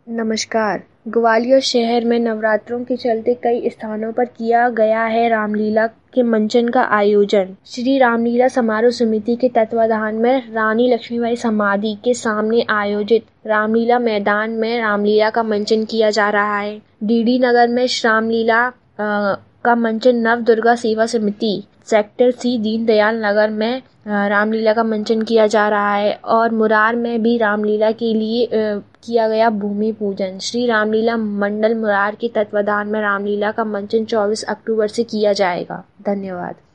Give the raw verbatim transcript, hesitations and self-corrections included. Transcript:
नमस्कार। ग्वालियर शहर में नवरात्रों के चलते कई स्थानों पर किया गया है रामलीला के मंचन का आयोजन। श्री रामलीला समारोह समिति के तत्वाधान में रानी लक्ष्मीबाई समाधि के सामने आयोजित रामलीला मैदान में रामलीला का मंचन किया जा रहा है। डीडी नगर में रामलीला का मंचन नव दुर्गा सेवा समिति सेक्टर सी दीनदयाल नगर में रामलीला का मंचन किया जा रहा है और मुरार में भी रामलीला के लिए किया गया भूमि पूजन। श्री रामलीला मंडल मुरार के तत्वाधान में रामलीला का मंचन चौबीस अक्टूबर से किया जाएगा। धन्यवाद।